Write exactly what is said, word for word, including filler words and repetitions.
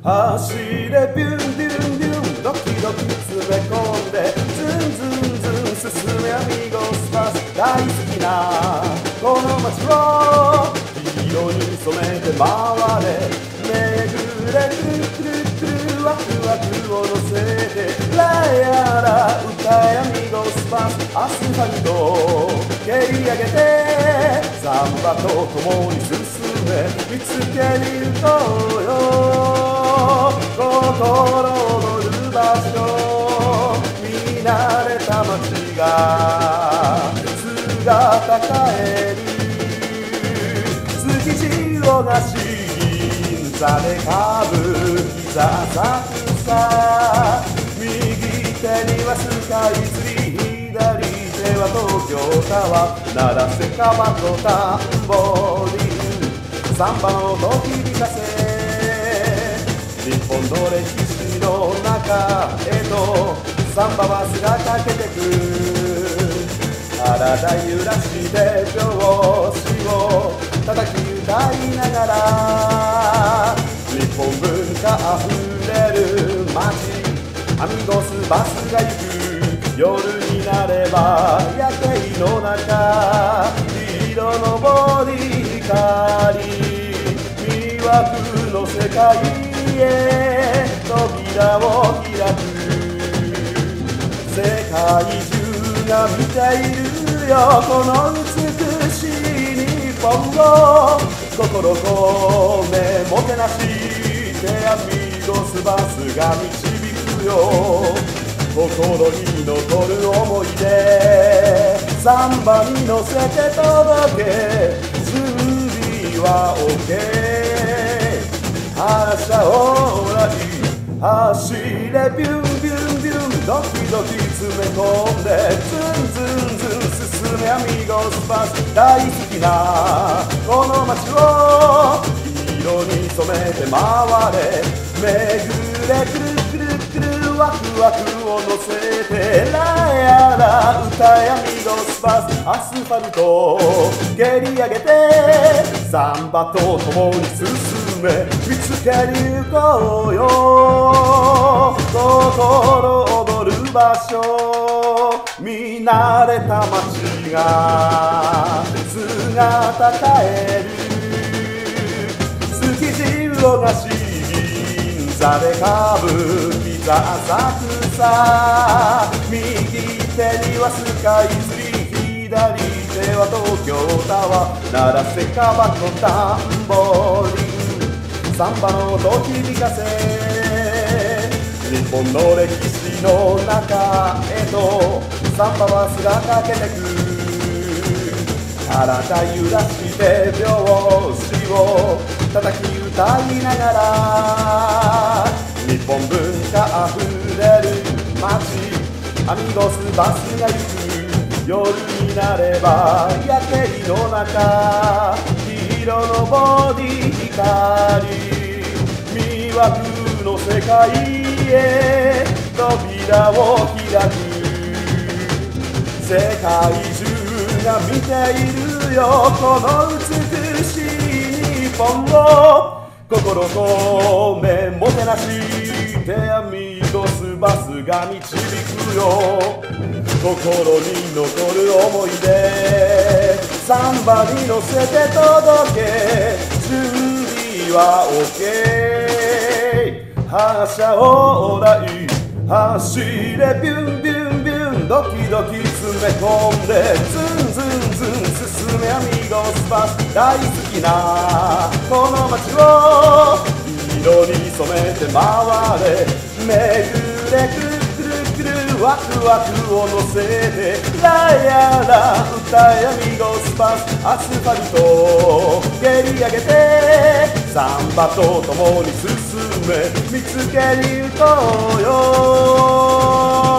走れビュンビュンビュンドキドキ詰め込んでズンズンズン進めアミゴスパス大好きなこの街を黄色に染めて回れ巡れクルクルクルワクワクを乗せてラヤラ歌えアミゴスパスアスファルト蹴り上げてサンバと共に進め見つけに行こうよ心躍る場所見慣れた街が姿変える築地をがし銀座で歌舞伎座浅草右手にはスカイツリー左手は東京タワー鳴らせかまとタンボリンサンバの音響かせ日本の歴史の中へとサンババスがかけてく体揺らして拍子を叩き歌いながら日本文化あふれる街アミゴスバスが行く夜になれば夜景の中色のボディ光魅惑の世界へ扉を開く世界中が見ているよこの美しい日本を心込めもてなしてアミゴスバスが導くよ心に残る思い出サンバに乗せて届け準備は OK 発車オーライ走れビュンビュンビュンドキドキ詰め込んでズンズンズン進めアミゴスバス大好きなこの街を色に染めて回れ巡れくるくるくるワクワクを乗せてラヤラ歌えアミゴスバスアスファルト蹴り上げてサンバと共に進め見つけに行こうよ心躍る場所見慣れた街が姿変える築地をがし銀座で歌舞伎座浅草右手にはスカイツリー左手は東京タワー鳴らせかばとタンボリンサンバの音響かせ日本の歴史の中へとサンババスがかけてく体揺らして拍子を叩き歌いながら日本文化あふれる街アミゴスバスが行く夜になれば夜景の中黄色のボディ光魅惑の世界へ扉を開く世界中が見ているよこの美しい日本を心込めもてなしてアミゴスバスが導くよ心に残る思い出サンバに乗せて届け準備は OK 発車オーライ走れビュンビュンビュンドキドキ詰め込んでズンズンズン進めアミゴスバス大好きなこの街を色に染めて回れ巡れくるくるくるワクワクを乗せてラヤラ歌えアミゴスバスアスファルト蹴り上げてサンバと共に進め見つけに行こうよ